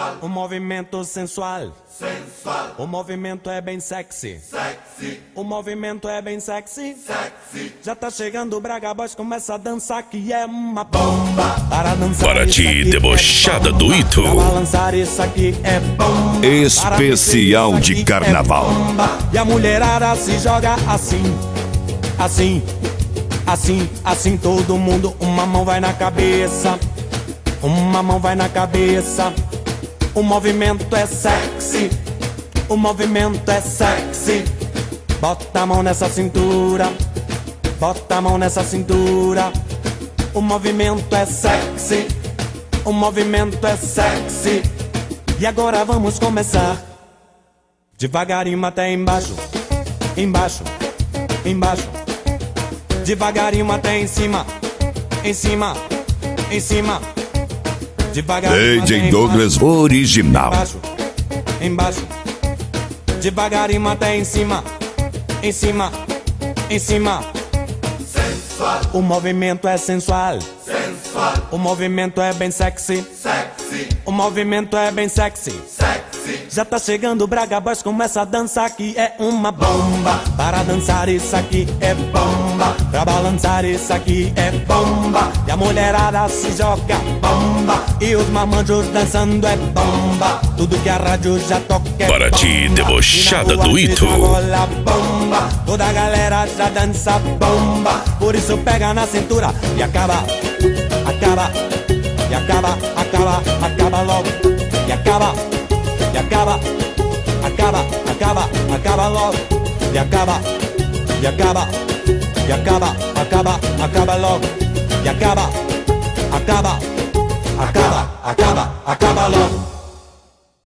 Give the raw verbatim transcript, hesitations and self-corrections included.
O movimento sensual. sensual. O movimento é bem sexy. Sexy, O movimento é bem sexy. sexy. Já tá chegando o Braga Boys, começa a dançar que é uma bomba. Para dançar Paraty isso aqui debochada é do bomba. Ito. Pra balançar isso aqui é bomba. Especial Para de isso aqui carnaval. é bomba. E a mulherada se joga assim, assim, assim, assim. Todo mundo, uma mão vai na cabeça, uma mão vai na cabeça. O movimento é sexy, o movimento é sexy. Bota a mão nessa cintura, bota a mão nessa cintura. O movimento é sexy, o movimento é sexy. E agora vamos começar devagarinho até embaixo, embaixo, embaixo. Devagarinho até em cima, em cima, em cima. Devagarinho D J até Douglas embaixo, original. embaixo, embaixo. Devagarinho até em cima, em cima, em cima. Sensual, O movimento é sensual, sensual. o movimento é bem sexy, Sexy, o movimento é bem sexy. sexy. Já tá chegando o Braga Boys, começa a dançar que é uma bomba. Para dançar isso aqui é bomba. Pra balançar isso aqui é bomba. E a mulherada se joga bomba. E os mamanjos dançando é bomba. Tudo que a rádio já toca é Paraty bomba. debochada E na rua do Ito. já rola bomba. Toda a galera já dança bomba. Por isso pega na cintura e acaba, acaba, e acaba, acaba, acaba logo. E acaba, e acaba, acaba, acaba, acaba logo. E acaba, e acaba, e acaba, acaba, acaba logo. E acaba, acaba, acaba, acaba, acaba logo.